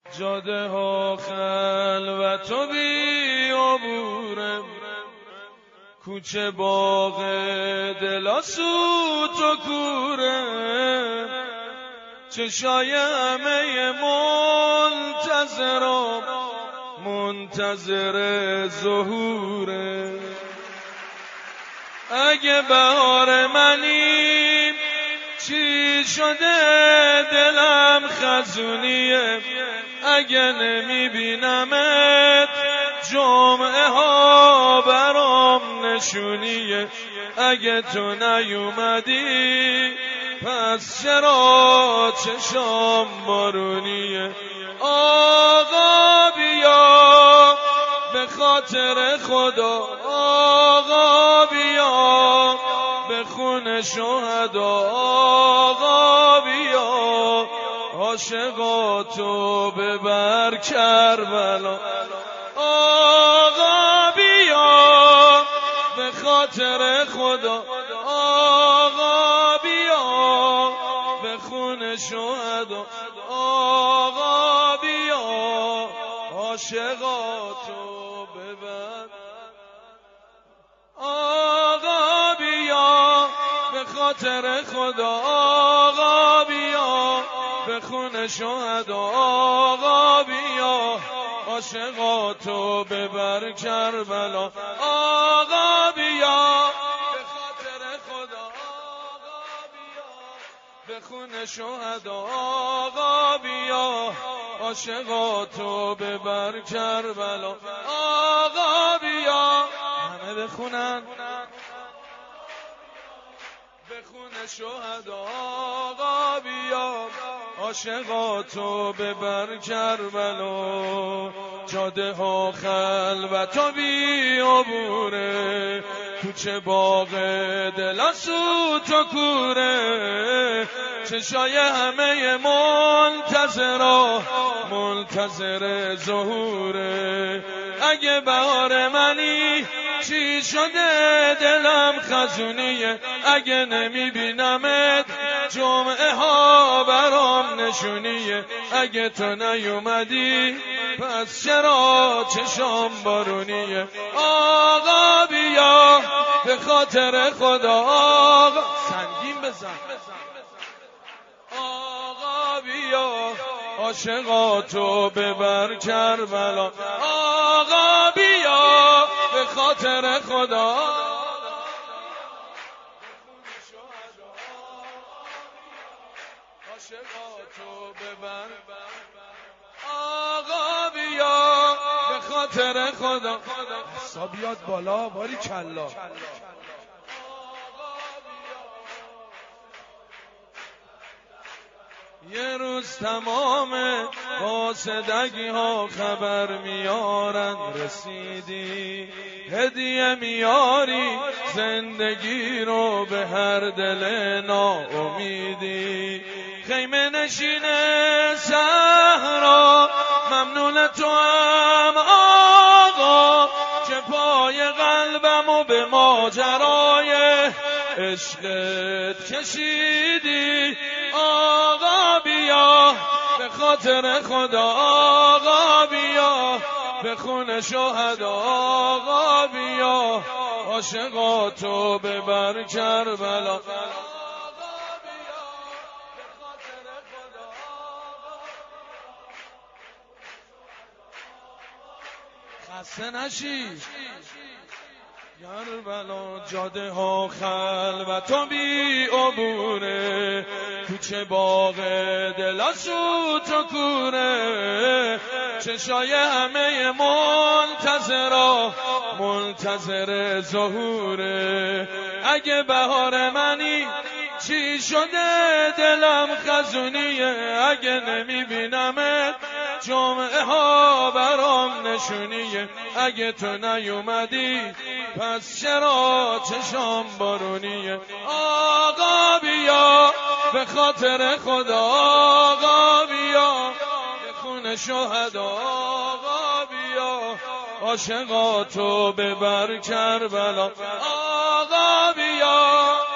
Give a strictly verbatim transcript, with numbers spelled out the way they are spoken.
جاده ها خلوت و بی عبوره، کوچه باغ دل آسود و کوره، چشای همه منتظرم منتظر ظهوره. اگه بهار منی چی شده دلم خزونیه، اگه نمیبینمت جمعه ها برام نشونیه، اگه تو نیومدی پس چرا چشام بارونیه. آقا بیا به خاطر خدا، آقا بیا به خون شهدا، آقا بیا عاشقاتو ببر کربلا. آقا بیا به خاطر خدا، آقا بیا به خون شهدا، آقا بیا عاشقاتو ببر. آقا بیا به خاطر خدا، آقا بیا به خون شهدا، آقا بیا عاشقاتو ببر کربلا. آقا بیا به خاطر خدا، آقا بیا به خون شهدا، آقا بیا عاشقاتو ببر کربلا. آقا بیا همه بخونن بخون شهدا، آقا بیا عاشقاتو ببر کربلا. جاده ها خلوت و بی عبوره، کوچه باغ دل آسود و کوره، چشای همه منتظرا منتظر ظهوره. اگه بهار منی چی شده دلم خزونیه، اگه نمیبینمت جمعه ها برام نشونیه، اگه تو نیومدی پس چرا چشام بارونیه. آقا بیا به خاطر خدا، آقا سنگین بزن، آقا بیا عاشقاتو ببر کربلا. آقا بیا به خاطر خدا، عاشقاتو ببر. آقا بیا به خاطر خدا، حسابیات بالا باری کلا. یه روز تمام قاصدگی ها خبر میارن رسیدی، هدیه میاری زندگی رو به هر دل ناامیدی. خیمه نشین صحرا ممنون تو هم آقا، که پای قلبمو به ماجرای عشقت کشیدی. آقا بیا به خاطر خدا، آقا بیا به خون شهدا، آقا بیا عاشقاتو ببر کربلا. خسته نشی کربلا. جاده ها خلوت و بی عبوره، کوچه باغ دل آسود و کوره، چشای همه منتظرا منتظر ظهوره. اگه بهار منی چی شده دلم خزونیه، اگه نمیبینمت جمعه ها برام نشونیه، اگه تو نیومدی پس چرا چشام بارونیه. آقا بیا به خاطر خدا، آقا بیا به خون شهدا، آقا بیا عاشقاتو ببر کربلا. آقا بیا